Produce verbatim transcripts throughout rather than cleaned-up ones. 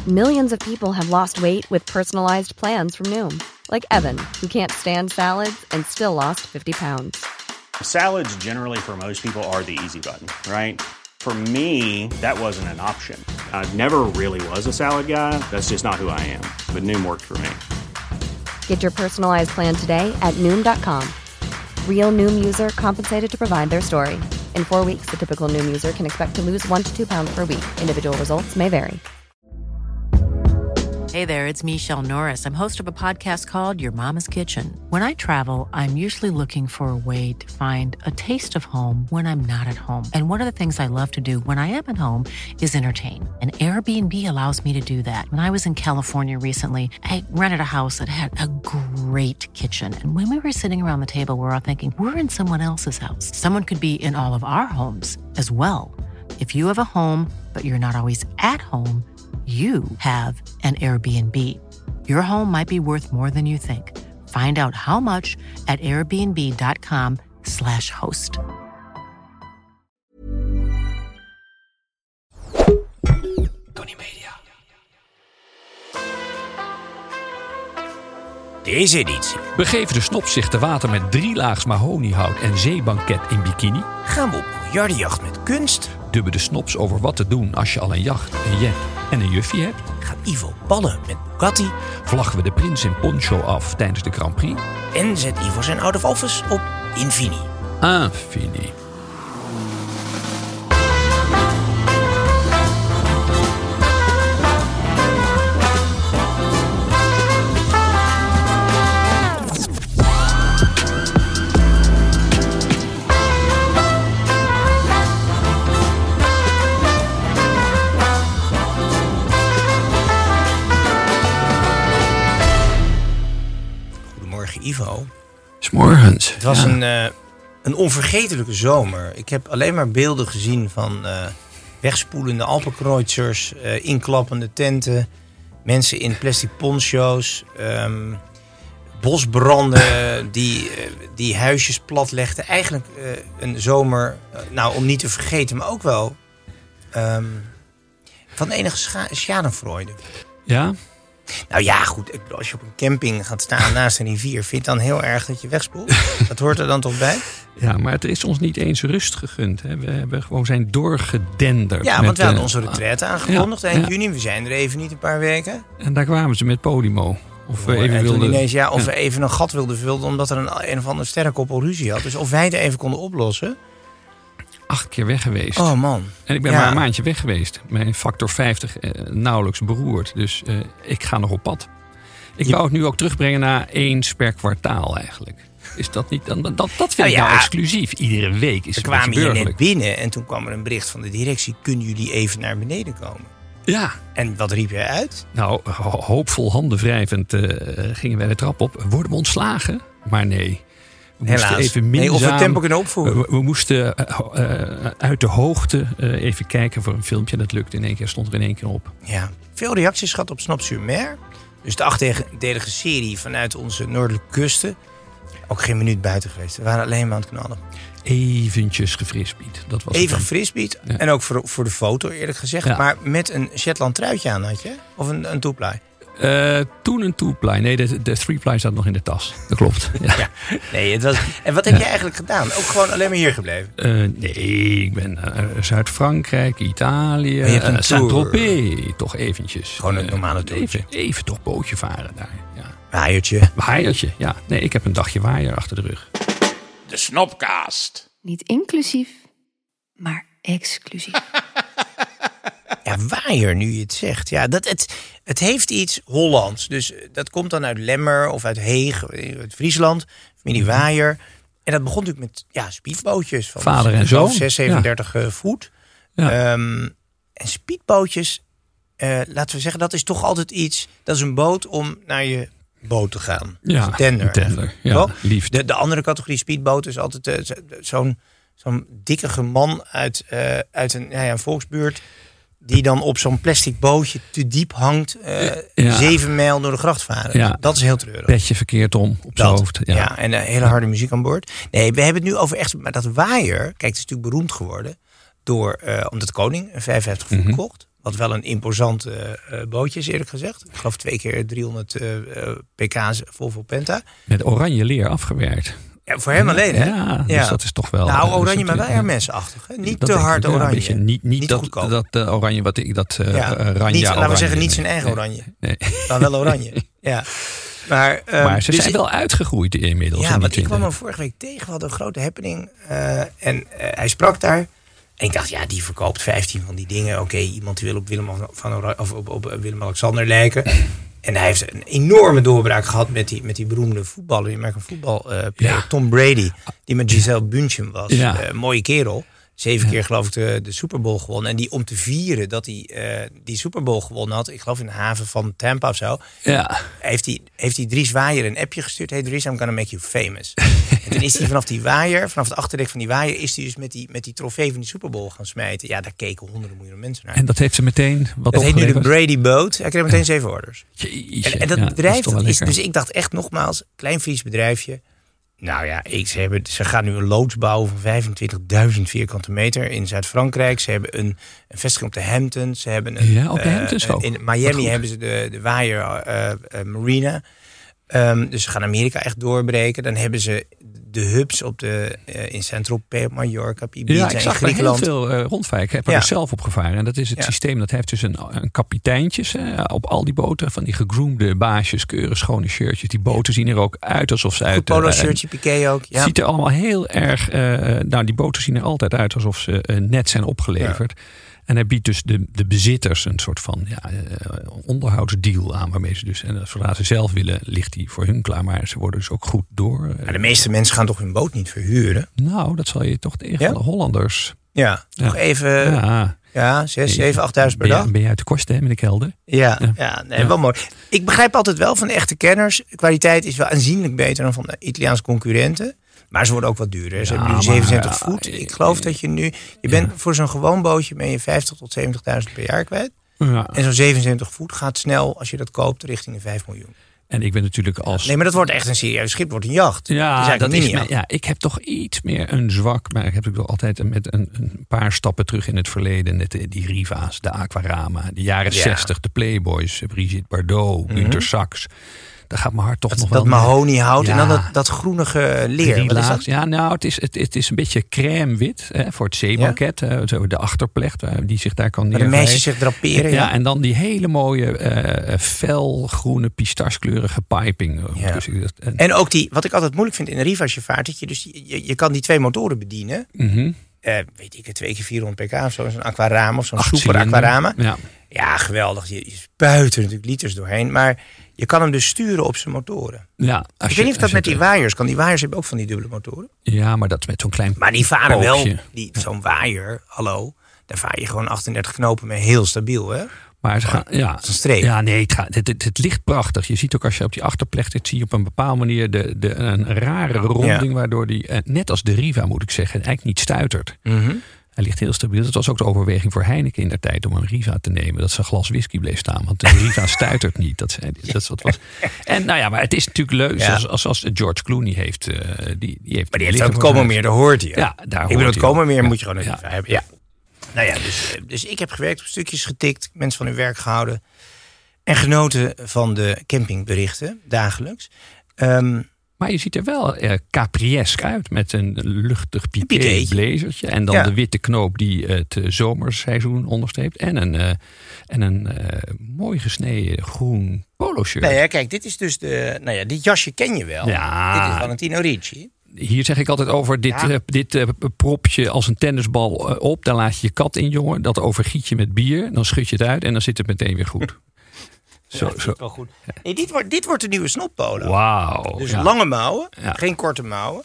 Millions of people have lost weight with personalized plans from Noom. Like Evan, who can't stand salads and still lost fifty pounds. Salads generally for most people are the easy button, right? For me, that wasn't an option. I never really was a salad guy. That's just not who I am. But Noom worked for me. Get your personalized plan today at Noom dot com. Real Noom user compensated to provide their story. In four weeks, the typical Noom user can expect to lose one to two pounds per week. Individual results may vary. Hey there, it's Michelle Norris. I'm host of a podcast called Your Mama's Kitchen. When I travel, I'm usually looking for a way to find a taste of home when I'm not at home. And one of the things I love to do when I am at home is entertain. And Airbnb allows me to do that. When I was in California recently, I rented a house that had a great kitchen. And when we were sitting around the table, we were all thinking, we're in someone else's house. Someone could be in all of our homes as well. If you have a home, but you're not always at home, you have an Airbnb. Your home might be worth more than you think. Find out how much at airbnb.com slash host. Tony Media. Deze editie. Begeven de snops zich te water met drie laags mahoniehout en zeebanket in bikini? Gaan we op miljardenjacht met kunst? Dubben de snops over wat te doen als je al een jacht, een jet en een juffie hebt? Gaat Ivo ballen met Bugatti? Vlaggen we de prins in poncho af tijdens de Grand Prix? En zet Ivo zijn out of office op Infini? Infini. Ivo. 'S Morgens. Het was ja. een, uh, een onvergetelijke zomer. Ik heb alleen maar beelden gezien van uh, wegspoelende Alpenkreuzers, uh, inklappende tenten, mensen in plastic poncho's, um, bosbranden die, uh, die huisjes platlegden. Eigenlijk uh, een zomer, uh, nou om niet te vergeten, maar ook wel um, van enige scha- schadenfreude. Ja? Nou ja, goed. Als je op een camping gaat staan naast een rivier, vind je dan heel erg dat je wegspoelt? Dat hoort er dan toch bij? Ja, maar het is ons niet eens rust gegund. Hè. We hebben gewoon zijn doorgedenderd. Ja, met, want we hadden uh, onze retraite aangekondigd ja, eind ja. juni. We zijn er even niet een paar weken. En daar kwamen ze met Podimo. Of we Oh, even en toen wilden... ineens, ja, of ja. we even een gat wilden vullen, omdat er een, een of andere sterrenkoppel ruzie had. Dus of wij het even konden oplossen. Acht keer weg geweest. Oh man. En ik ben Ja. maar een maandje weg geweest. Mijn factor vijftig eh, nauwelijks beroerd. Dus eh, ik ga nog op pad. Ik Je- wou het nu ook terugbrengen naar eens per kwartaal eigenlijk. Is dat niet... Dan, dat, dat vind Nou ik ja, nou exclusief. Iedere week is We het kwamen hier net burgerlijk. binnen en toen kwam er een bericht van de directie. Kunnen jullie even naar beneden komen? Ja, En wat riep jij uit? nou, ho- hoopvol handenwrijvend uh, gingen wij de trap op. Worden we ontslagen? Maar nee. We moesten Helaas. even Nee, minzaam... of we het tempo kunnen opvoeren. We, we moesten uh, uh, uit de hoogte uh, even kijken voor een filmpje. Dat lukte in één keer, stond er in één keer op. Ja, veel reacties gehad op Snap sur Mer. Dus de achtdelige serie vanuit onze noordelijke kusten. Ook geen minuut buiten geweest. We waren alleen maar aan het knallen. Eventjes gefrisbeet. Dat was Even het dan. gefrisbeet. Ja. En ook voor, voor de foto eerlijk gezegd. Ja. Maar met een Shetland truitje aan had je? Of een, een toeply? Uh, toen een two-ply. Nee, de, de three-ply zat nog in de tas. Dat klopt. Ja. Ja. Nee, het was... En wat heb jij eigenlijk gedaan? Ook gewoon alleen maar hier gebleven? Uh, nee, ik ben uh, Zuid-Frankrijk, Italië, Maar je hebt een uh, tour. Saint-Tropez. Toch eventjes. Gewoon een Uh, normale toertje. Even, even toch bootje varen daar. Ja. Waaiertje. Waaiertje, ja. Nee, ik heb een dagje waaier achter de rug. De Snopcast. Niet inclusief, maar exclusief. Ja, waaier, nu je het zegt. Ja, dat, het, het heeft iets Hollands. Dus dat komt dan uit Lemmer of uit Heeg, uit Friesland. Familie Waaier. En dat begon natuurlijk met ja, speedbootjes. Van Vader en zoon. zes, zevenendertig ja. voet. Ja. Um, en speedbootjes, uh, laten we zeggen, dat is toch altijd iets... Dat is een boot om naar je boot te gaan. Ja, een tender. een tender. Ja, Toch? liefst. De, de andere categorie speedboot is altijd uh, zo, zo'n, zo'n dikkige man uit, uh, uit een, ja, een volksbuurt... die dan op zo'n plastic bootje te diep hangt... Uh, ja. zeven mijl door de gracht varen. Ja. Dat is heel treurig. Petje verkeerd om op zijn Dat, hoofd. Ja. Ja. en uh, hele harde muziek aan boord. Nee, we hebben het nu over echt... Maar dat waaier, kijk, het is natuurlijk beroemd geworden... door uh, omdat de koning een vijfenvijftig voet Mm-hmm. kocht. Wat wel een imposant uh, uh, bootje is, eerlijk gezegd. Ik geloof twee keer driehonderd uh, uh, pk's Volvo Penta. Met oranje leer afgewerkt. Ja, voor hem alleen, hè? Ja, dus ja. dat is toch wel... Nou, oranje, uh, maar wel hermesachtig. Niet dat te hard ik, oranje. Ja, beetje, niet niet, niet dat, dat uh, oranje wat ik... Dat uh, ja. Ranja niet, laten we zeggen, niet nee, zijn eigen nee, oranje. Nee. Maar wel oranje. Ja. Maar, um, maar ze dus zijn wel uitgegroeid inmiddels. Ja, in want ik kwam twintig. hem vorige week tegen. We hadden een grote happening. Uh, en uh, hij sprak daar. En ik dacht, ja, die verkoopt vijftien van die dingen. Oké, okay, iemand die wil op Willem, van Oranje, of op, op Willem-Alexander lijken. En hij heeft een enorme doorbraak gehad met die, met die beroemde voetballer. Die maakt een voetbalplayer, uh, ja. Tom Brady. Die met Giselle Bündchen was. Ja. Uh, mooie kerel. Zeven ja. keer geloof ik de, de Super Bowl gewonnen. En die om te vieren dat hij uh, die Super Bowl gewonnen had. Ik geloof in de haven van Tampa of zo. Ja. Heeft hij heeft die Dries Waaier een appje gestuurd. Hey Dries, I'm gonna make you famous. En toen is hij vanaf die waaier, vanaf het achterdek van die waaier... is hij dus met die, met die trofee van die Super Bowl gaan smijten. Ja, daar keken honderden miljoen mensen naar. En dat heeft ze meteen wat Dat heet nu de opgeleverd? Brady Boat. Hij kreeg meteen zeven orders. Jeetje, En, en dat ja, bedrijf, dat is, dat is dus ik dacht echt nogmaals, klein Fries bedrijfje. Nou ja, ik, ze, hebben, ze gaan nu een loods bouwen van vijfentwintigduizend vierkante meter in Zuid-Frankrijk. Ze hebben een, een vestiging op de Hamptons. Ze hebben een, ja, op de uh, Hamptons ook. In Miami hebben ze de, de Waaier uh, uh, Marina. Um, dus ze gaan Amerika echt doorbreken. Dan hebben ze de hubs op de, uh, in Saint-Tropez, op Mallorca, op Ibiza, ja, ik zag in Griekenland. heel veel uh, rondvaren. Ik heb er ja. dus zelf op gevaren. En dat is het ja. systeem. Dat heeft dus een, een kapiteintjes uh, op al die boten. Van die gegroomde baasjes, keurig schone shirtjes. Die boten zien er ook uit alsof ze Goed uit... polo uh, shirtje, piqué ook. Ja. Het ziet er allemaal heel erg... Uh, nou, die boten zien er altijd uit alsof ze uh, net zijn opgeleverd. Ja. En hij biedt dus de, de bezitters een soort van ja, uh, onderhoudsdeal aan. Waarmee ze dus, en zodra ze zelf willen, ligt die voor hun klaar. Maar ze worden dus ook goed door. Uh, maar de meeste mensen gaan toch hun boot niet verhuren? Nou, dat zal je toch tegen ja? de Hollanders... Ja, ja, nog even... Ja, ja zes, zeven, achtduizend per ben dag. Je, ben je uit de kosten, hè, met de kelder? Ja, ja. ja, nee, ja. wel mooi. Ik begrijp altijd wel van de echte kenners. De kwaliteit is wel aanzienlijk beter dan van de Italiaanse concurrenten. Maar ze worden ook wat duurder. Ze ja, hebben nu zevenenzeventig maar, voet. Ik geloof dat je nu... Je bent ja. voor zo'n gewoon bootje ben je vijftig tot zeventigduizend per jaar kwijt. Ja. En zo'n zevenenzeventig voet gaat snel, als je dat koopt, richting de vijf miljoen. En ik ben natuurlijk als... Nee, maar dat wordt echt een serieus schip. wordt een jacht. Ja, dat dat is is mijn, ja, ik heb toch iets meer een zwak... Maar ik heb natuurlijk altijd met een, een paar stappen terug in het verleden... Met de, die Riva's, de Aquarama, de jaren ja. zestig, de Playboys... Brigitte Bardot, mm-hmm. Günter Sachs... Daar gaat mijn hart toch dat, nog dat wel... Dat mahoniehout ja. en dan dat, dat groenige leer. Wat is dat? Ja, nou, het is, het, het is een beetje crème wit hè, voor het zeebanket. Ja? Uh, de achterplecht, uh, die zich daar kan neerleggen. Waar de meisjes zich draperen. Ja, ja, en dan die hele mooie uh, felgroene, pistachekleurige piping. Ja. Dus, en, en ook die, wat ik altijd moeilijk vind in een Riva als je vaart... dat je, dus, je, je kan die twee motoren bedienen. Mm-hmm. Uh, weet ik het, twee keer vierhonderd pk of zo. Zo'n Aquarama of zo'n super Aquarama. Ja. ja, geweldig. Je, je spuit er natuurlijk liters doorheen. Maar je kan hem dus sturen op zijn motoren. Ja, ik weet niet of dat met die waaiers kan. Die waaiers hebben ook van die dubbele motoren. Ja, maar dat is met zo'n klein Maar die varen poogje. wel, die, zo'n waaier, hallo. Daar vaar je gewoon achtendertig knopen mee, heel stabiel, hè? Maar ze gaan, ja, het is een streep. Ja, nee, het, gaat, het, het, het ligt prachtig. Je ziet ook als je op die achterplecht zit, zie je op een bepaalde manier de, de, een rare ronding, ja. waardoor die, net als de Riva moet ik zeggen, eigenlijk niet stuitert. Mm-hmm. Hij ligt heel stabiel. Dat was ook de overweging voor Heineken in der tijd om een Riva te nemen. Dat ze een glas whisky bleef staan. Want de Riva stuitert niet. Dat, zei, dat is wat was. En nou ja, maar het is natuurlijk leuk. Ja. Als, als, als George Clooney heeft. Uh, die, die heeft maar die heeft ook het Komen-meer, daar hoort hij. Ja, daar hoort ik bedoel, het Komen-meer ja. moet je gewoon een ja. Riva hebben. Ja. Nou ja, dus, dus ik heb gewerkt, op stukjes getikt. Mensen van hun werk gehouden. En genoten van de campingberichten, dagelijks. Um, Maar je ziet er wel uh, capriesk uit met een luchtig piqué blazertje. En dan ja. de witte knoop die het uh, zomerseizoen onderstreept. En een, uh, en een uh, mooi gesneden groen polo shirt. Nou ja, kijk, dit is dus de... Nou ja, dit jasje ken je wel. Ja. Dit is Valentino Ricci. Hier zeg ik altijd over dit, ja. uh, dit uh, propje als een tennisbal uh, op. Daar laat je je kat in, jongen. Dat overgiet je met bier. Dan schud je het uit en dan zit het meteen weer goed. Zo, ja, zo. Wel goed. Nee, dit, wordt, dit wordt de nieuwe snoppolo. Wauw. Dus ja. lange mouwen, ja. geen korte mouwen.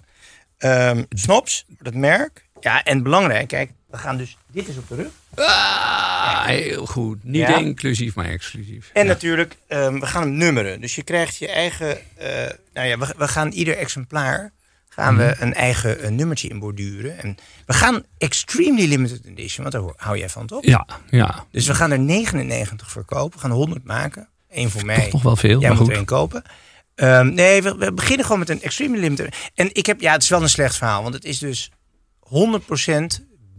Um, Snops, dat merk. Ja, en belangrijk, kijk, we gaan dus... Dit is op de rug. Ah, ja. Heel goed. Niet ja. inclusief, maar exclusief. En ja. natuurlijk, um, we gaan hem nummeren. Dus je krijgt je eigen... Uh, nou ja, we, we gaan ieder exemplaar... gaan we een eigen een nummertje in borduren. En we gaan extremely limited edition, want daar hou jij van, toch? Ja, ja. Dus we gaan er negenennegentig verkopen. We gaan honderd maken. Eén voor mij. Toch nog wel veel, jij maar moet goed. er één kopen. Um, nee, we, we beginnen gewoon met een extremely limited. En ik heb, ja, het is wel een slecht verhaal. Want het is dus honderd procent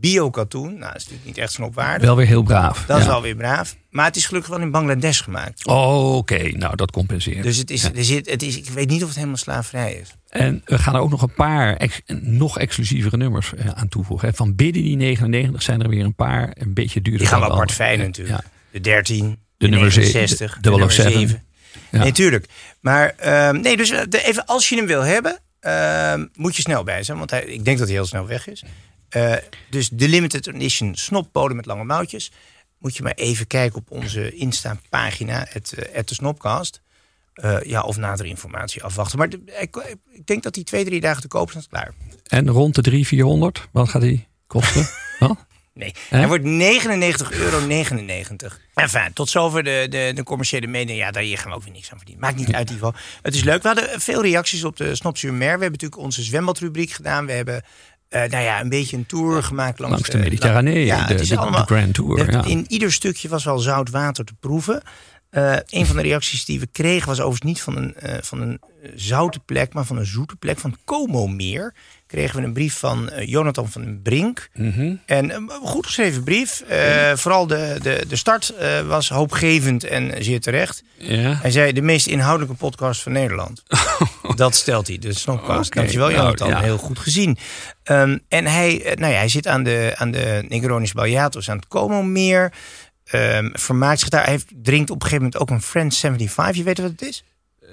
bio-katoen. Nou, dat is natuurlijk niet echt snopwaardig. Wel weer heel braaf. Dat is ja. wel weer braaf. Maar het is gelukkig wel in Bangladesh gemaakt. Oh, oké. Okay. Nou, dat compenseert. Dus het is, ja. er zit, het is, ik weet niet of het helemaal slaverij is. En we gaan er ook nog een paar ex, nog exclusievere nummers aan toevoegen. Van binnen die negenennegentig zijn er weer een paar een beetje duurder. Die gaan we dan apart al. fijnen natuurlijk. Ja. De dertien, de, de nummer negenenzestig, de, de nummer zeven. zeven. Ja. Nee, tuurlijk. Maar um, nee, dus de, even als je hem wil hebben, uh, moet je snel bij zijn. Want hij, ik denk dat hij heel snel weg is. Uh, dus de limited edition snoppolen met lange mouwtjes. Moet je maar even kijken op onze Insta-pagina, het, uh, het de Snopcast. Uh, ja, of nadere informatie afwachten. Maar de, ik, ik denk dat die twee, drie dagen te koop zijn, klaar. En rond de drie, vierhonderd, wat gaat die kosten? Wat? Nee, eh? hij wordt negenennegentig euro negenennegentig. Enfin, tot zover de, de, de commerciële mening. Ja, daar gaan we ook weer niks aan verdienen. Maakt niet uit in ieder geval. Het is leuk. We hadden veel reacties op de Snop sur Mer. We hebben natuurlijk onze zwembadrubriek gedaan. We hebben uh, nou ja, een beetje een tour gemaakt langs, langs de Mediterranee. Ja, de, het is de, allemaal, de Grand Tour. De, ja. In ieder stukje was wel zout water te proeven. Uh, een van de reacties die we kregen was overigens niet van een, uh, van een zoute plek, maar van een zoete plek, van het Como-meer. Kregen we een brief van uh, Jonathan van den Brink. Mm-hmm. En een goed geschreven brief. Uh, vooral de, de, de start uh, was hoopgevend en zeer terecht. Ja. Hij zei, de meest inhoudelijke podcast van Nederland. Dat stelt hij, de Snopcast. Okay. Dankjewel, Jonathan. Nou, ja. Heel goed gezien. Um, en hij, uh, nou ja, hij zit aan de, aan de Negronis Baljatos, aan het Como-meer. Um, vermaakt zich daar. Hij heeft, drinkt op een gegeven moment ook een French zevenenzeventig. Je weet wat het is?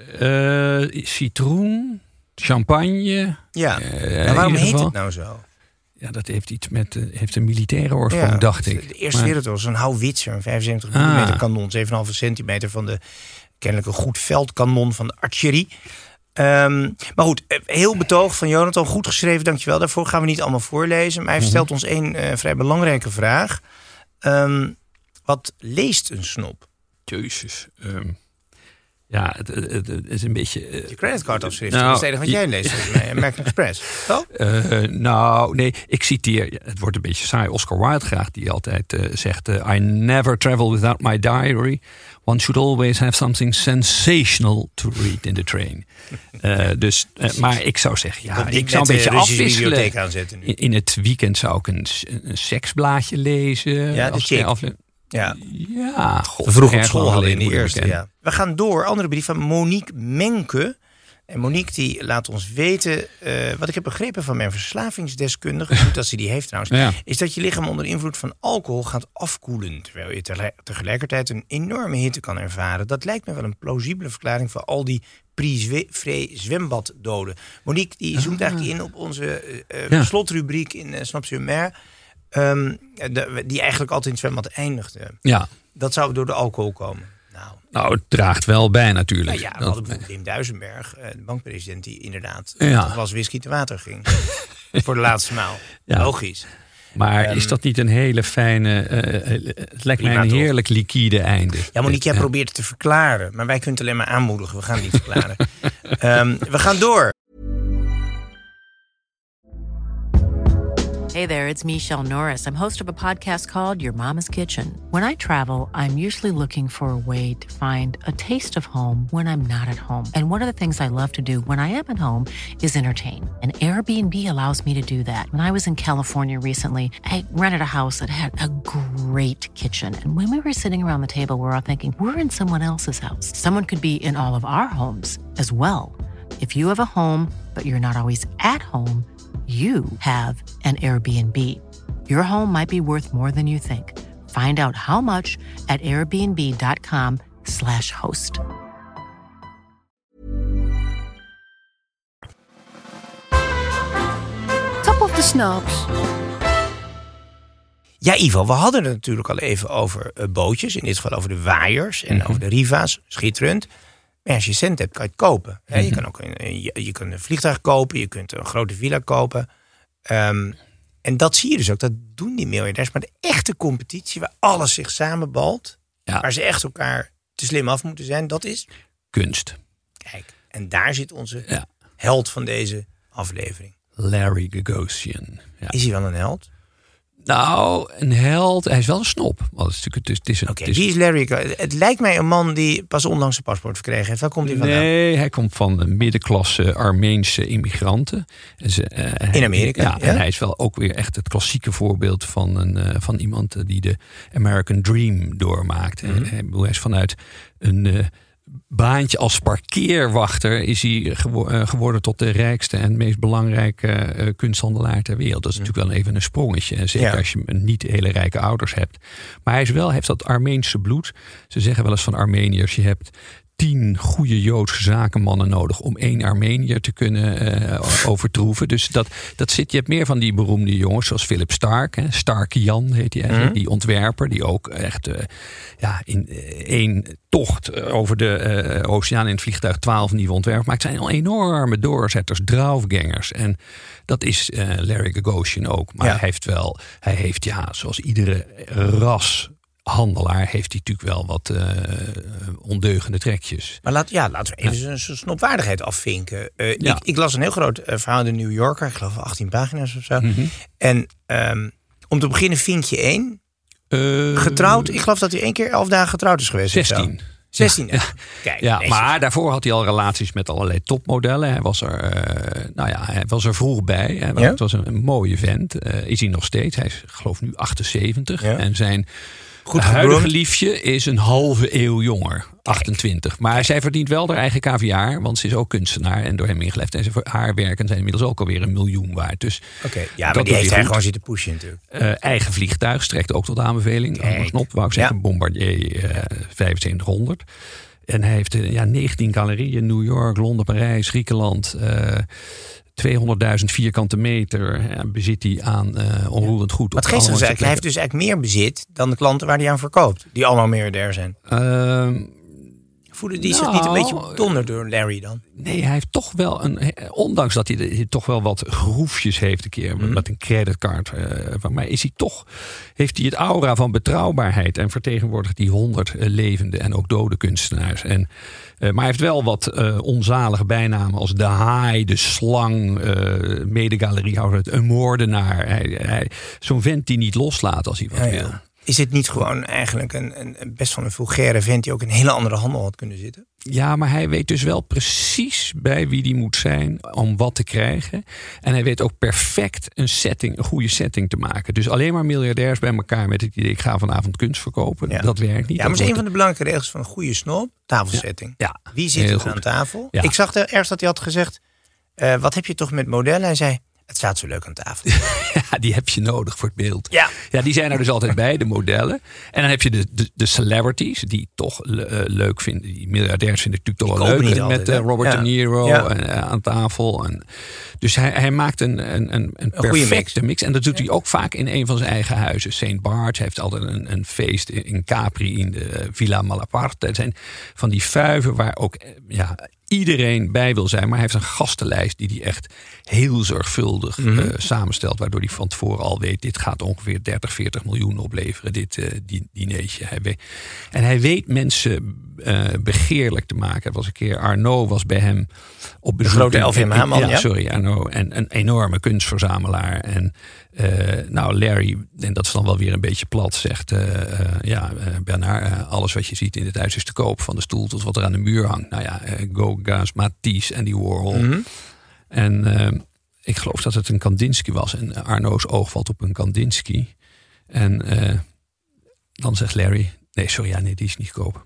Uh, citroen, champagne. Ja, uh, nou, waarom heet het nou zo? Ja, dat heeft iets met uh, heeft een militaire oorsprong, ja, dacht ik. De Eerste maar... Wereldoorlog, zo'n houwitzer, een vijfenzeventig millimeter ah. kanon, zeven komma vijf centimeter van de kennelijk een goed veldkanon van de artillerie. Um, maar goed, heel betoog van Jonathan, goed geschreven, dankjewel daarvoor. Gaan we niet allemaal voorlezen, maar hij mm-hmm. stelt ons een uh, vrij belangrijke vraag. Um, Wat leest een snop? Jezus. Um, ja, het, het, het, het is een beetje... Uh, je creditcardafschrift, nou, dat is het enige wat jij leest. Volgens American Express, toch? Uh, nou, nee, ik citeer... Het wordt een beetje saai. Oscar Wilde graag, die altijd uh, zegt... Uh, I never travel without my diary. One should always have something sensational to read in the train. Uh, dus, uh, maar ik zou zeggen, ja, ik, ik zou een beetje afwisselen. In, in het weekend zou ik een, een seksblaadje lezen. Ja, de chick. Afle- Ja, ja God, we vroeg op school hadden in de eerste. Ja. We gaan door. Andere brief van Monique Menke. En Monique die laat ons weten, uh, wat ik heb begrepen van mijn verslavingsdeskundige, goed dat ze die heeft trouwens, ja. is dat je lichaam onder invloed van alcohol gaat afkoelen, terwijl je tegelijkertijd een enorme hitte kan ervaren. Dat lijkt me wel een plausibele verklaring voor al die prix-vrij zwembaddoden. Monique die zoomt ah. eigenlijk in op onze uh, ja. slotrubriek in uh, Snop sur Mer. Um, de, die eigenlijk altijd in het zwembad eindigde. Ja. Dat zou door de alcohol komen. Nou, nou het draagt wel bij natuurlijk. Nou ja, we hadden bijvoorbeeld Wim Duisenberg, de bankpresident, die inderdaad ja. een glas whisky te water ging. Voor de laatste maal. Ja. Logisch. Maar um, is dat niet een hele fijne... Uh, het lijkt mij een heerlijk liquide einde. Ja, Monique, jij ja. probeert het te verklaren. Maar wij kunnen het alleen maar aanmoedigen. We gaan het niet verklaren. um, we gaan door. Hey there, it's Michelle Norris. I'm host of a podcast called Your Mama's Kitchen. When I travel, I'm usually looking for a way to find a taste of home when I'm not at home. And one of the things I love to do when I am at home is entertain. And Airbnb allows me to do that. When I was in California recently, I rented a house that had a great kitchen. And when we were sitting around the table, we were all thinking, we're in someone else's house. Someone could be in all of our homes as well. If you have a home, but you're not always at home, you have an Airbnb. Your home might be worth more than you think. Find out how much at airbnb.com slash host. Top of the Snaps. Ja, Ivo, we hadden het natuurlijk al even over uh, bootjes. In dit geval over de waaiers en mm-hmm. over de Riva's. Schitterend. Maar als je cent hebt, kan je het kopen. Mm-hmm. Je kan ook een, je, je kunt een vliegtuig kopen. Je kunt een grote villa kopen. Um, en dat zie je dus ook. Dat doen die miljardairs. Maar de echte competitie waar alles zich samenbalt. Ja. Waar ze echt elkaar te slim af moeten zijn. Dat is kunst. Kijk, en daar zit onze ja. held van deze aflevering. Larry Gagosian. Ja. Is hij wel een held? Nou, een held. Hij is wel een snop. Want het is natuurlijk, het is, het is een, Oké, het is, wie is Larry? Het lijkt mij een man die pas onlangs een paspoort verkregen heeft. Waar komt hij vandaan? Nee, hij komt van de middenklasse Armeense immigranten. En ze, uh, hij, In Amerika, Ja, ja. en hij is wel ook weer echt het klassieke voorbeeld van, een, uh, van iemand die de American Dream doormaakt. Mm-hmm. Hij, hij is vanuit een uh, baantje als parkeerwachter is hij gewo- uh, geworden tot de rijkste en meest belangrijke uh, kunsthandelaar ter wereld. Dat is mm. natuurlijk wel even een sprongetje. En zeker ja. als je niet hele rijke ouders hebt. Maar hij is wel, heeft dat Armeense bloed. Ze zeggen wel eens van Armeniërs, je hebt tien goede Joodse zakenmannen nodig om één Armeniër te kunnen uh, overtroeven. Dus dat, dat zit, je hebt meer van die beroemde jongens zoals Philip Stark. Hè. Stark Jan heet hij eigenlijk. Mm. Die ontwerper die ook echt uh, ja, in uh, één tocht over de uh, oceaan in het vliegtuig twaalf nieuwe ontwerpen maakt. Het zijn al enorme doorzetters, draufgangers. En dat is uh, Larry Gagosian ook. Maar ja. hij heeft wel, hij heeft ja, zoals iedere ras handelaar heeft hij natuurlijk wel wat uh, ondeugende trekjes. Maar laat, ja, laten we even ja. zijn snopwaardigheid afvinken. Uh, ja. ik, ik las een heel groot uh, verhaal in de New Yorker. Ik geloof achttien pagina's of zo. Mm-hmm. En um, om te beginnen vinkje één. Uh, getrouwd. Ik geloof dat hij één keer elf dagen getrouwd is geweest. zestien. zestien. Ja, Kijk, ja maar daarvoor had hij al relaties met allerlei topmodellen. Hij was er, uh, nou ja, hij was er vroeg bij. Hij was, ja? Het was een, een mooie vent. Uh, is hij nog steeds. Hij is geloof nu achtenzeventig. Ja. En zijn Goed huidige liefje is een halve eeuw jonger, achtentwintig. Maar Kijk. zij verdient wel haar eigen kaviaar, want ze is ook kunstenaar en door hem ingelijfd. En ze, haar werken zijn inmiddels ook alweer een miljoen waard. Dus okay, ja, maar die heeft hij gewoon zitten pushen natuurlijk. Uh, eigen vliegtuig strekt ook tot aanbeveling. Anders knop, wou ik zeggen, ja. Bombardier uh, vijfenzeventighonderd. En hij heeft uh, ja, negentien galerieën, New York, Londen, Parijs, Griekenland. Uh, tweehonderdduizend vierkante meter bezit hij aan uh, onroerend goed. Wat geeft hij Hij heeft dus eigenlijk meer bezit dan de klanten waar hij aan verkoopt. Die allemaal miljardair zijn. Uh, Voelen die nou, zich niet een beetje bedonderd door Larry dan? Nee, hij heeft toch wel een... Ondanks dat hij, de, hij toch wel wat groefjes heeft een keer. Mm. Met een creditcard. Uh, maar is hij toch... Heeft hij het aura van betrouwbaarheid. En vertegenwoordigt die honderd uh, levende en ook dode kunstenaars. En, uh, maar hij heeft wel wat uh, onzalige bijnamen. Als de haai, de slang, uh, medegaleriehouder, een moordenaar. Hij, hij, zo'n vent die niet loslaat als hij wat ja, wil. Ja. Is het niet gewoon eigenlijk een, een best wel een vulgaire vent die ook in een hele andere handel had kunnen zitten? Ja, maar hij weet dus wel precies bij wie die moet zijn om wat te krijgen. En hij weet ook perfect een setting, een goede setting te maken. Dus alleen maar miljardairs bij elkaar met het idee ik ga vanavond kunst verkopen. Ja. Dat werkt niet. Ja, maar het is een van de belangrijke regels van een goede snop. Tafelsetting. Ja, ja. Wie zit er aan tafel? Ja. Ik zag er ergens dat hij had gezegd, uh, wat heb je toch met modellen? Hij zei, het staat zo leuk aan tafel. Ja, die heb je nodig voor het beeld. Ja, ja die zijn er dus altijd bij, de modellen. En dan heb je de, de, de celebrities, die toch uh, leuk vinden. Die miljardairs vinden het natuurlijk toch wel leuk. Met altijd, uh, Robert ja. De Niro ja. en, uh, aan tafel. En, dus hij, hij maakt een, een, een, een perfecte mix. mix. En dat doet ja. hij ook vaak in een van zijn eigen huizen. Saint Barts heeft altijd een, een feest in, in Capri in de Villa Malaparte. Het zijn van die fuiven waar ook... ja. iedereen bij wil zijn, maar hij heeft een gastenlijst die hij echt heel zorgvuldig mm-hmm. uh, samenstelt, waardoor hij van tevoren al weet, dit gaat ongeveer dertig, veertig miljoen opleveren, dit uh, die, dineetje. Hij weet, en hij weet mensen uh, begeerlijk te maken. Er was een keer, Arnaud was bij hem op bezoek. De grote L V M H-man, ja, ja. Sorry, Arnaud. En een enorme kunstverzamelaar. En uh, nou, Larry, en dat is dan wel weer een beetje plat, zegt, uh, uh, ja, uh, Bernard, uh, alles wat je ziet in dit huis is te koop, van de stoel tot wat er aan de muur hangt. Nou ja, uh, Gauguin, Matisse en die Warhol. Mm-hmm. En uh, ik geloof dat het een Kandinsky was. En Arnaud's oog valt op een Kandinsky. En uh, dan zegt Larry, nee, sorry, ja, nee, die is niet koop.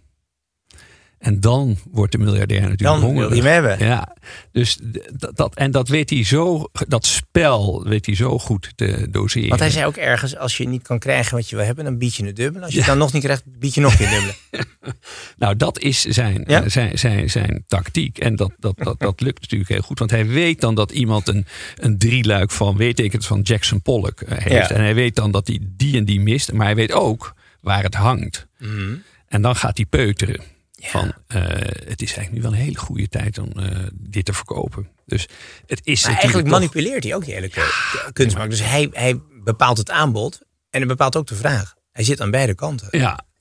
En dan wordt de miljardair natuurlijk dan hongerig. Dan wil hij hem hebben. Ja, dus dat, dat, en dat weet hij zo, dat spel weet hij zo goed te doseren. Want hij zei ook ergens, als je niet kan krijgen wat je wil hebben, dan bied je het dubbel. Als je ja. het dan nog niet krijgt, bied je nog een dubbele. Nou, dat is zijn, ja? zijn, zijn, zijn tactiek. En dat, dat, dat, dat lukt natuurlijk heel goed. Want hij weet dan dat iemand een, een drieluik van, weet ik het, van Jackson Pollock heeft. Ja. En hij weet dan dat hij die en die mist. Maar hij weet ook waar het hangt. Mm-hmm. En dan gaat hij peuteren. Ja. Van, uh, het is eigenlijk nu wel een hele goede tijd om uh, dit te verkopen. Dus het is maar eigenlijk toch... manipuleert hij ook die hele ja, kunstmarkt. Dus hij, hij bepaalt het aanbod en hij bepaalt ook de vraag. Hij zit aan beide kanten. Ja,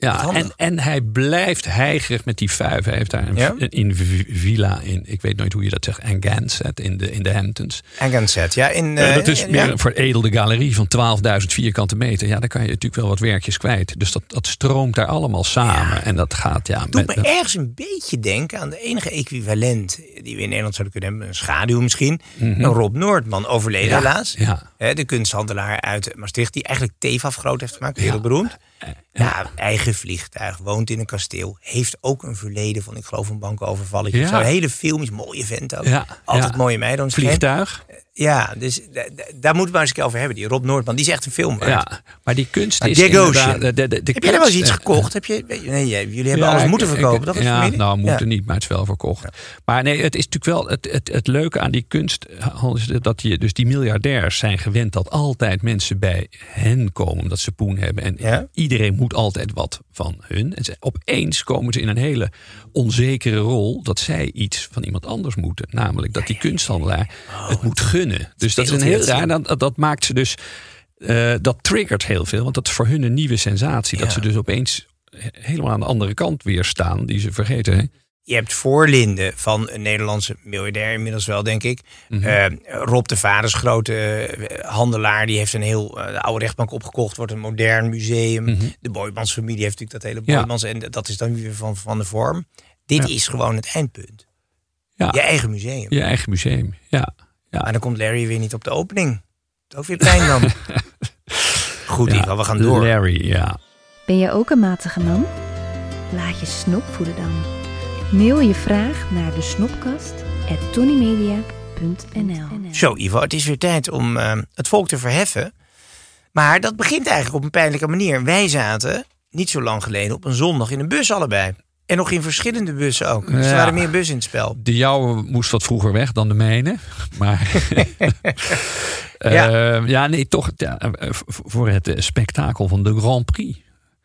Ja, en, en hij blijft heigerig met die vijf. Hij heeft daar een, Ja? in villa in, ik weet nooit hoe je dat zegt, Anganset in de, in de Hamptons. Anganset, ja. In, Uh, uh, dat is ja. meer een veredelde galerie van twaalfduizend vierkante meter. Ja, daar kan je natuurlijk wel wat werkjes kwijt. Dus dat, dat stroomt daar allemaal samen. Ja. En dat gaat, ja... Doet me met, ergens een beetje denken aan de enige equivalent die we in Nederland zouden kunnen hebben. Een schaduw misschien. Mm-hmm. Een Rob Noordman, overleden ja, helaas. Ja. He, de kunsthandelaar uit Maastricht, die eigenlijk Tefaf groot heeft gemaakt. Wereldberoemd. Ja. Ja, eigen vliegtuig, woont in een kasteel. Heeft ook een verleden van, ik geloof, een bankenovervalletje. Ja. Zo'n hele filmisch, mooie vent ook. Ja. Altijd ja. mooie meiden. Vliegtuig. Ja, dus d- d- daar moeten we eens een keer over hebben. Die Rob Noordman, die is echt een film waard. Ja, maar die kunst maar is inderdaad... De, de, de, de heb jij er wel eens iets gekocht? Heb je, nee, jullie hebben ja, alles moeten verkopen, ik, toch? Ja, nou, moeten ja. niet, maar het is wel verkocht. Ja. Maar nee, het is natuurlijk wel... Het, het, het leuke aan die kunst... dat je, dus die miljardairs zijn gewend dat altijd mensen bij hen komen omdat ze poen hebben. En ja? iedereen moet altijd wat van hun. En ze, opeens komen ze in een hele onzekere rol dat zij iets van iemand anders moeten. Namelijk dat die kunsthandelaar oh, het moet gunnen. Dus dat is een heel raar. Dat, dat maakt ze dus... Uh, dat triggert heel veel. Want dat is voor hun een nieuwe sensatie. Ja. Dat ze dus opeens helemaal aan de andere kant weer staan. Die ze vergeten. Hè? Je hebt voorlinden van een Nederlandse miljardair inmiddels wel, denk ik. Mm-hmm. Uh, Rob de Vaders, grote uh, handelaar. Die heeft een heel uh, de oude rechtbank opgekocht. Wordt een modern museum. Mm-hmm. De Boijmans familie heeft natuurlijk dat hele Boijmans. Ja. En dat is dan weer van, van de vorm. Dit ja. is gewoon het eindpunt. Ja. Je eigen museum. Je eigen museum, ja. ja. Maar dan komt Larry weer niet op de opening. Ook weer pijn dan. Goed, ja, Ivo, we gaan door. Larry, ja. Ben je ook een matige man? Laat je snop voeden dan. Mail je vraag naar de snopkast at tonymedia punt n l. Zo, Ivo, het is weer tijd om uh, het volk te verheffen. Maar dat begint eigenlijk op een pijnlijke manier. Wij zaten niet zo lang geleden op een zondag in een bus allebei. En nog in verschillende bussen ook. Dus ja, er waren meer bussen in het spel. De jouwe moest wat vroeger weg dan de mijne. Maar ja. uh, ja, nee, toch ja, voor het spektakel van de Grand Prix.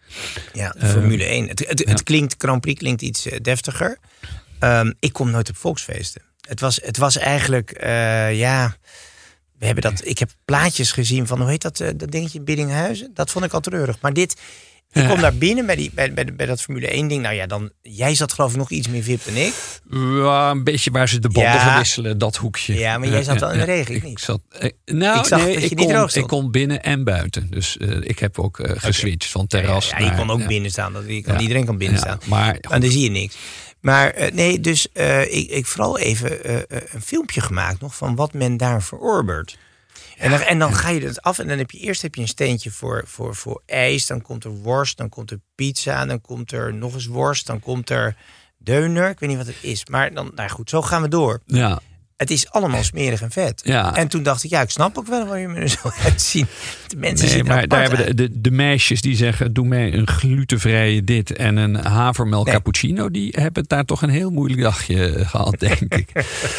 Ja, de Formule uh, één. Het, het, ja. het klinkt, Grand Prix klinkt iets uh, deftiger. Um, ik kom nooit op volksfeesten. Het was, het was eigenlijk, uh, ja... We hebben dat, ik heb plaatjes gezien van, hoe heet dat, uh, dat dingetje in Biddinghuizen? Dat vond ik al treurig. Maar dit... Ik kom daar binnen bij, die, bij, bij, bij dat Formule één ding. Nou ja, dan, jij zat geloof ik nog iets meer V I P dan ik. Ja, een beetje waar ze de banden ja. verwisselen, dat hoekje. Ja, maar jij zat wel in de regen, ik niet? Ik zat, eh, nou, ik zag nee, dat je ik, niet kon, droog stond. ik kon binnen en buiten. Dus uh, ik heb ook uh, geswitcht okay. van terras ja, ja, ja, naar... je kon ook ja. binnen staan. Dat, kan, ja. Iedereen kan binnen staan. Ja, maar maar dan zie je niks. Maar uh, nee, dus uh, ik, ik vooral even uh, een filmpje gemaakt nog van wat men daar verorbert. En dan, en dan ga je het af en dan heb je eerst heb je een steentje voor, voor, voor ijs. Dan komt er worst, dan komt er pizza. Dan komt er nog eens worst. Dan komt er deuner. Ik weet niet wat het is. Maar dan, nou goed, zo gaan we door. Ja. Het is allemaal smerig en vet. Ja. En toen dacht ik, ja, ik snap ook wel waar je me er zo uitzien. De mensen nee, zien maar er daar hebben de, de, de meisjes die zeggen, doe mij een glutenvrije dit en een havermelk nee. cappuccino. Die hebben daar toch een heel moeilijk dagje gehad, denk ik.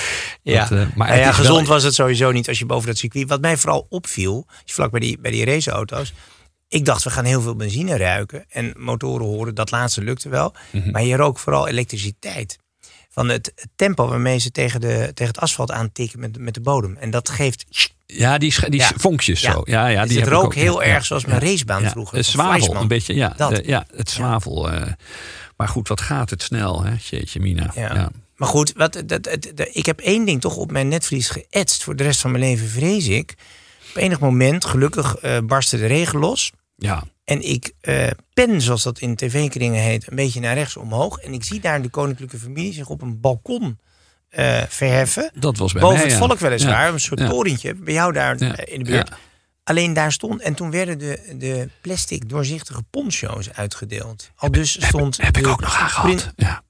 Ja, dat, uh, maar nou ja, gezond wel... was het sowieso niet als je boven dat circuit... Wat mij vooral opviel, als je vlak bij die, bij die raceauto's... Ik dacht, we gaan heel veel benzine ruiken en motoren horen. Dat laatste lukte wel. Mm-hmm. Maar je rook vooral elektriciteit. Van het, het tempo waarmee ze tegen, de, tegen het asfalt aantikken met, met de bodem. En dat geeft... Ja, die, die ja. vonkjes ja. zo. Ja, ja, dus die het rook ook heel ja. erg zoals mijn ja. racebaan ja. vroeger. Het zwavel, een beetje. Ja, dat. De, ja het zwavel. Ja. Uh, maar goed, wat gaat het snel, hè? Jeetje, Mina. Ja. Ja. Ja. Maar goed, wat, dat, dat, dat, ik heb één ding toch op mijn netvlies geëtst. Voor de rest van mijn leven vrees ik. Op enig moment, gelukkig, uh, barstte de regen los. Ja. En ik uh, pen, zoals dat in tv-kringen heet, een beetje naar rechts omhoog. En ik zie daar de koninklijke familie zich op een balkon uh, verheffen. Dat was bij boven mij, het ja. volk weliswaar. Ja. Een soort ja. torentje. Bij jou daar ja. in de buurt. Ja. Alleen daar stond. En toen werden de, de plastic doorzichtige poncho's uitgedeeld. Al dus stond... Heb, heb de, ik ook nog aangehad. Prins, ja.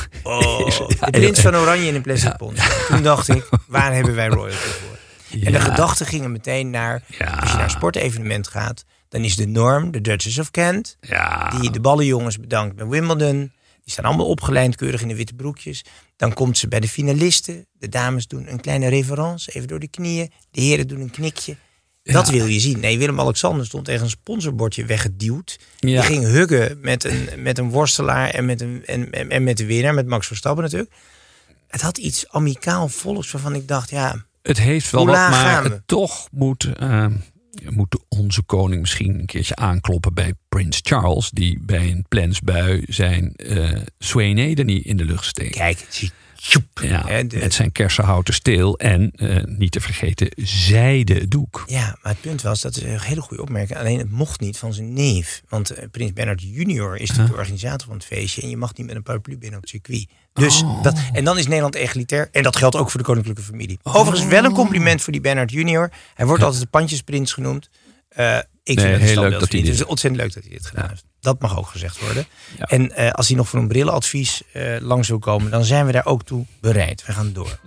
Oh, de prins van Oranje in een plastic ja. poncho. Toen dacht ik, waar hebben wij royalty voor? Ja. En de gedachten gingen meteen naar... Ja. Als je naar een sportevenement gaat... Dan is de norm, de Duchess of Kent. Ja. Die de ballenjongens bedankt bij Wimbledon. Die staan allemaal opgelijnd, keurig in de witte broekjes. Dan komt ze bij de finalisten. De dames doen een kleine reverence, even door de knieën. De heren doen een knikje. Ja. Dat wil je zien. Nee, Willem-Alexander stond tegen een sponsorbordje weggeduwd. Ja. Die ging huggen met een, met een worstelaar en met, een, en, en, en met de winnaar, met Max Verstappen natuurlijk. Het had iets amicaal volks waarvan ik dacht, ja... Het heeft wel wat, maar gaan we? Het toch moet... Uh... moet onze koning misschien een keertje aankloppen bij Prins Charles, die bij een plensbui zijn uh, Swaineden niet in de lucht steekt. Kijk, zie. Ja, met zijn kersenhouten steel en uh, niet te vergeten zijden doek. Ja, maar het punt was, dat is een hele goede opmerking. Alleen het mocht niet van zijn neef. Want uh, Prins Bernhard junior is huh? de organisator van het feestje. En je mag niet met een paraplu binnen op het circuit. Dus oh. dat, en dan is Nederland egalitair. En dat geldt ook voor de koninklijke familie. Oh. Overigens wel een compliment voor die Bernhard junior. Hij wordt ja. altijd de pandjesprins genoemd. Uh, ik nee, vind heel dat leuk dat hij dit. Het is ontzettend leuk dat hij dit gedaan ja. heeft. Dat mag ook gezegd worden. Ja. En uh, als hij nog voor een brillenadvies uh, langs wil komen, dan zijn we daar ook toe bereid. We gaan door.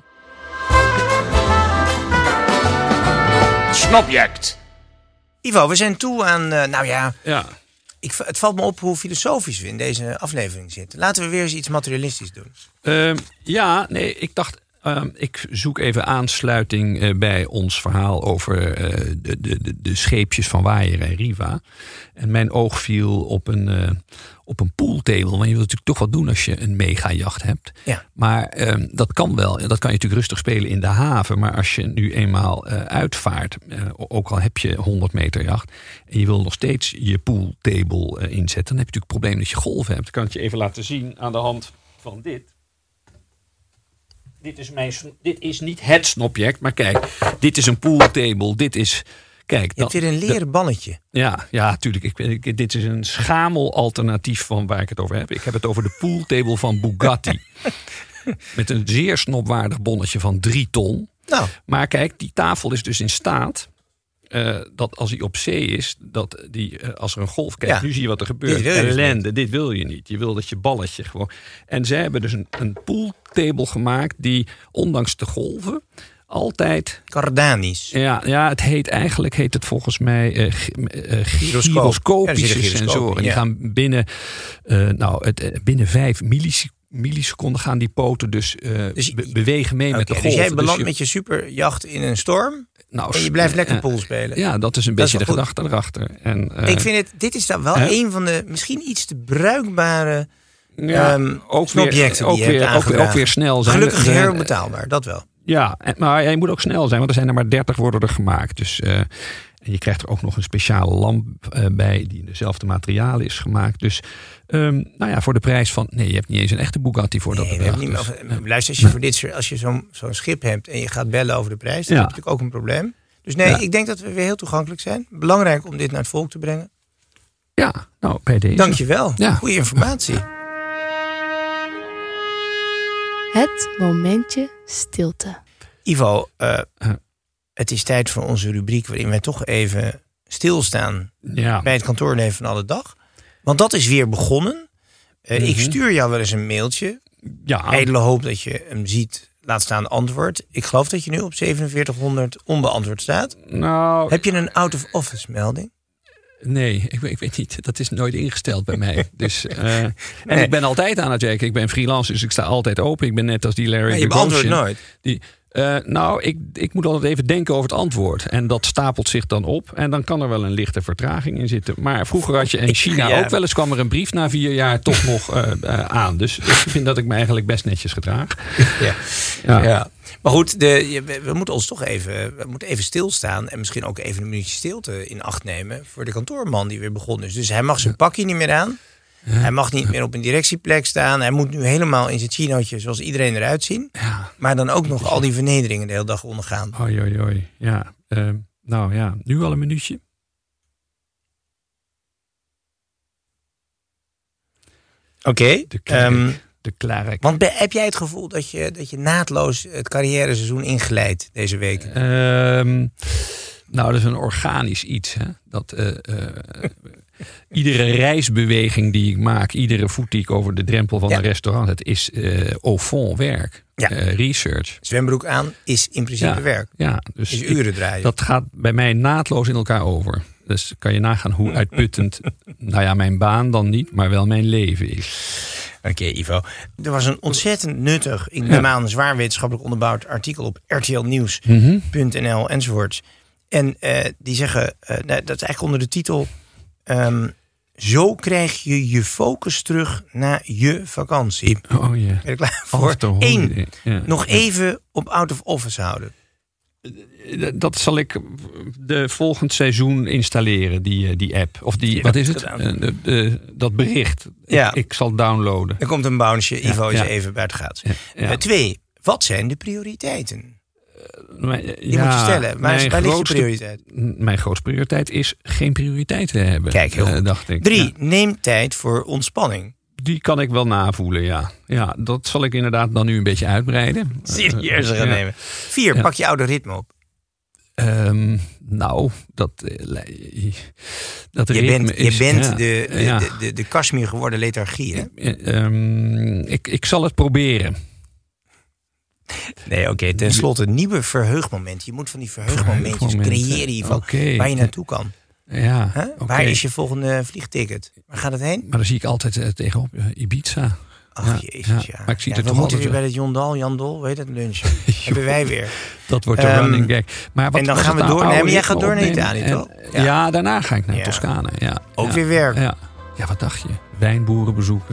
Snobject. Ivo, we zijn toe aan, uh, nou ja, ja. Ik, het valt me op hoe filosofisch we in deze aflevering zitten. Laten we weer eens iets materialistisch doen. Uh, ja, nee, ik dacht, uh, ik zoek even aansluiting uh, bij ons verhaal over uh, de, de, de scheepjes van Waaier en Riva. En mijn oog viel op een, uh, op een pooltable. Want je wilt natuurlijk toch wat doen als je een megajacht hebt. Ja. Maar uh, dat kan wel. Dat kan je natuurlijk rustig spelen in de haven. Maar als je nu eenmaal uh, uitvaart, uh, ook al heb je honderd meter jacht, en je wil nog steeds je pooltable uh, inzetten, dan heb je natuurlijk het probleem dat je golven hebt. Ik kan het je even laten zien aan de hand van dit. Dit is, mijn, dit is niet het snobject, maar kijk, dit is een pooltable, dit is... Kijk, je hebt weer een leren bannetje. Ja, ja, tuurlijk. Ik, ik, dit is een schamel alternatief van waar ik het over heb. Ik heb het over de pooltable van Bugatti. Met een zeer snobwaardig bonnetje van drie ton. Nou. Maar kijk, die tafel is dus in staat uh, dat als hij op zee is, dat die, uh, als er een golf... Kijk, ja. Nu zie je wat er gebeurt. Dit wil je Ellende, niet. Dit wil je niet. Je wil dat je balletje gewoon... En zij hebben dus een, een pooltable gemaakt die, ondanks de golven, altijd... Cardanisch. Ja, ja, het heet eigenlijk heet het volgens mij uh, uh, gyroscopische ja, sensoren. Ja. Die gaan binnen, uh, nou, het, uh, binnen vijf milliseconden. milliseconden gaan die poten dus, uh, dus be- bewegen mee okay, met de golven. Dus jij belandt dus je, met je superjacht in een storm nou, en je blijft lekker uh, pool spelen. Ja, dat is een dat beetje is de goed. gedachte erachter. En, uh, ik vind het, dit is dan wel uh, een van de misschien iets te bruikbare ja, um, ook snobjecten weer, die ook je weer, hebt ook, ook weer snel zijn. Gelukkig zijn, heel betaalbaar, dat wel. Ja, maar je moet ook snel zijn, want er zijn er maar dertig worden er gemaakt. Dus uh, en je krijgt er ook nog een speciale lamp uh, bij die in dezelfde materialen is gemaakt. Dus um, nou ja, voor de prijs van... Nee, je hebt niet eens een echte Bugatti voor nee, dat bedrag. Niet dus, over, luister, als je, voor dit soort, als je zo'n, zo'n schip hebt en je gaat bellen over de prijs, dan ja. heb je natuurlijk ook een probleem. Dus nee, ja. ik denk dat we weer heel toegankelijk zijn. Belangrijk om dit naar het volk te brengen. Ja, nou, bij deze. Dank je wel. Ja. Goeie informatie. Het momentje stilte. Ivo, uh, uh. het is tijd voor onze rubriek waarin wij toch even stilstaan ja. bij het kantoorleven van alle dag. Want dat is weer begonnen. Uh, mm-hmm. Ik stuur jou wel eens een mailtje. Ja. Ijdele hoop dat je hem ziet, laat staan antwoord. Ik geloof dat je nu op zevenenveertighonderd onbeantwoord staat. Nou, heb je een out-of-office melding? Nee, ik, ik weet niet. Dat is nooit ingesteld bij mij. Dus, uh, en nee. ik ben altijd aan het werken. Ik ben freelance, dus ik sta altijd open. Ik ben net als die Larry. Ja, je beantwoordt nooit. Die, uh, nou, ik, ik moet altijd even denken over het antwoord. En dat stapelt zich dan op. En dan kan er wel een lichte vertraging in zitten. Maar vroeger had je in China ja. ook wel eens... kwam er een brief na vier jaar toch nog uh, uh, aan. Dus ik vind dat ik me eigenlijk best netjes gedraag. Ja, ja. ja. Maar goed, de, we, we moeten ons toch even, we moeten even stilstaan. En misschien ook even een minuutje stilte in acht nemen. Voor de kantoorman die weer begonnen is. Dus hij mag zijn pakje niet meer aan. Ja. Hij mag niet meer op een directieplek staan. Hij moet nu helemaal in zijn chinootje zoals iedereen eruit zien. Ja. Maar dan ook nog al die vernederingen de hele dag ondergaan. Oei, oei, oei. Ja, uh, nou ja, nu al een minuutje. Oké. Okay. Um, de klerk. Want be, heb jij het gevoel dat je, dat je naadloos het carrièreseizoen inglijdt deze week? Um, nou, dat is een organisch iets. Hè? Dat... Uh, uh, Iedere reisbeweging die ik maak, iedere voet die ik over de drempel van ja. een restaurant, het is uh, au fond werk, ja. uh, research. Zwembroek aan is in principe ja. werk. Ja, dus is uren draaien. Ik, dat gaat bij mij naadloos in elkaar over. Dus kan je nagaan hoe uitputtend, nou ja, mijn baan dan niet, maar wel mijn leven is. Oké, okay, Ivo. Er was een ontzettend nuttig, ik neem aan, zwaar wetenschappelijk onderbouwd artikel op r t l nieuws punt n l mm-hmm. enzovoorts. En uh, die zeggen, uh, dat is eigenlijk onder de titel... Um, zo krijg je je focus terug na je vakantie. Oh ja. Ben je klaar voor? Eén, ja. nog even op out of office houden. Dat zal ik de volgend seizoen installeren, die, die app. Of die, die wat is het? De, de, dat bericht. Ja. Ik, ik zal downloaden. Er komt een bounce. Ivo ja, is ja. even buiten gaat. Ja, ja. Uh, twee, wat zijn de prioriteiten? Mijn, Die ja, moet je stellen. Maar waar ligt je prioriteit? Mijn grootste prioriteit is geen prioriteit te hebben. Kijk, heel goed. Uh, dacht ik. Drie, ja. neem tijd voor ontspanning. Die kan ik wel navoelen, ja. Ja, dat zal ik inderdaad dan nu een beetje uitbreiden. Serieus gaan ja. nemen. Vier, ja. pak je oude ritme op. Um, nou, dat, dat je ritme bent, is... Je bent ja, de, de, ja. de, de, de Kashmir geworden lethargie, hè? Um, ik, ik zal het proberen. Nee, oké. Okay, ten slotte, nieuwe verheugmomenten. Je moet van die verheugmomentjes creëren hiervan. Okay. Waar je naartoe kan. Ja, huh? okay. Waar is je volgende vliegticket? Waar gaat het heen? Maar dan zie ik altijd uh, tegenop uh, Ibiza. Ach, ja, jezus, ja. ja. Maar ik zie ja, het we toch moeten altijd weer bij het Jondal, Jandol, weet het, lunchen. Hebben wij weer. Dat wordt de um, running gag. Maar wat en dan was gaan we nou door. Nee, maar jij gaat door naar opnemen? Italië, toch? Ja. ja, daarna ga ik naar ja. Toscane. Ja. Ook ja. weer werken. Ja. ja, wat dacht je? Wijnboeren bezoeken.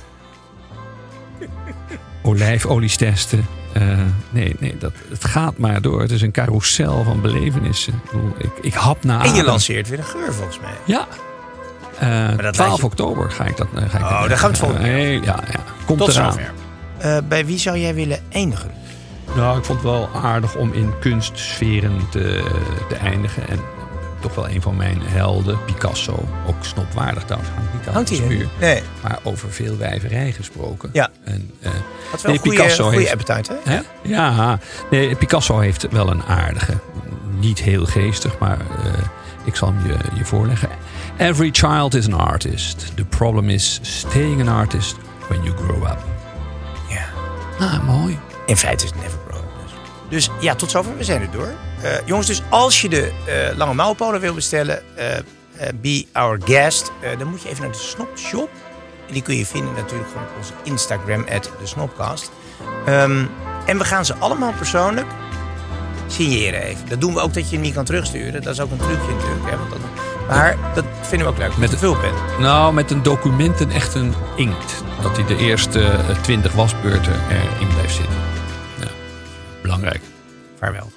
Olijfolies testen. Uh, nee, nee dat, het gaat maar door. Het is een carousel van belevenissen. Ik, bedoel, ik, ik hap naar En je adem. lanceert weer een geur, volgens mij. Ja. Uh, twaalf oktober ga ik dat uh, ga ik Oh, dat, daar gaan we het volgende uh, Ja, ja. Komt Tot eraan. zover. Uh, bij wie zou jij willen eindigen? Nou, ik vond het wel aardig om in kunstsferen te, te eindigen. En toch wel een van mijn helden, Picasso. Ook snopwaardig trouwens. Niet Hangt hij muur. Nee. Maar over veel wijverij gesproken. Ja. En, uh, Had wel nee, een goede, goede appetite, hè? hè? Ja. Nee, Picasso heeft wel een aardige. Niet heel geestig, maar uh, ik zal hem je, je voorleggen. Every child is an artist. The problem is staying an artist when you grow up. Ja. Ah, mooi. In feite is het never grow up. Dus, dus ja, tot zover. We zijn er door. Uh, jongens, dus als je de uh, lange mouwpolen wil bestellen, uh, uh, be our guest, uh, dan moet je even naar de Snop Shop. En die kun je vinden natuurlijk gewoon op onze Instagram, at de Snopcast. Um, en we gaan ze allemaal persoonlijk signeren even. Dat doen we ook dat je hem niet kan terugsturen. Dat is ook een trucje natuurlijk. Hè, want dat, maar dat vinden we ook leuk. Met een vulpen. Nou, met een document en echt een inkt. Dat hij de eerste twintig wasbeurten erin blijft zitten. Ja, belangrijk. Vaarwel.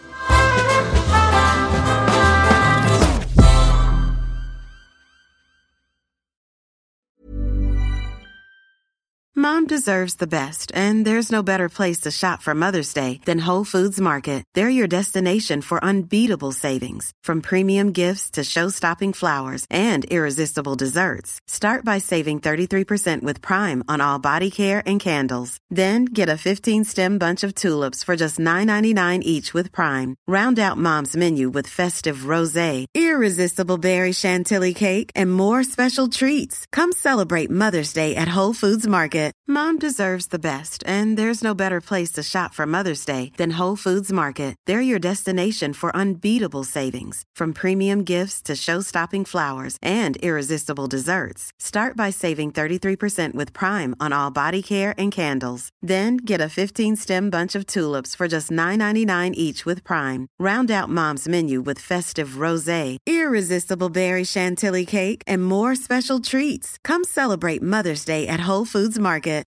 Mom deserves the best, and there's no better place to shop for Mother's Day than Whole Foods Market. They're your destination for unbeatable savings, from premium gifts to show-stopping flowers and irresistible desserts. Start by saving thirty-three percent with Prime on all body care and candles. Then get a fifteen-stem bunch of tulips for just nine ninety-nine each with Prime. Round out Mom's menu with festive rosé, irresistible berry chantilly cake, and more special treats. Come celebrate Mother's Day at Whole Foods Market. Mom deserves the best, and there's no better place to shop for Mother's Day than Whole Foods Market. They're your destination for unbeatable savings, from premium gifts to show-stopping flowers and irresistible desserts. Start by saving thirty-three percent with Prime on all body care and candles. Then get a fifteen-stem bunch of tulips for just nine ninety-nine each with Prime. Round out Mom's menu with festive rosé, irresistible berry chantilly cake, and more special treats. Come celebrate Mother's Day at Whole Foods Market.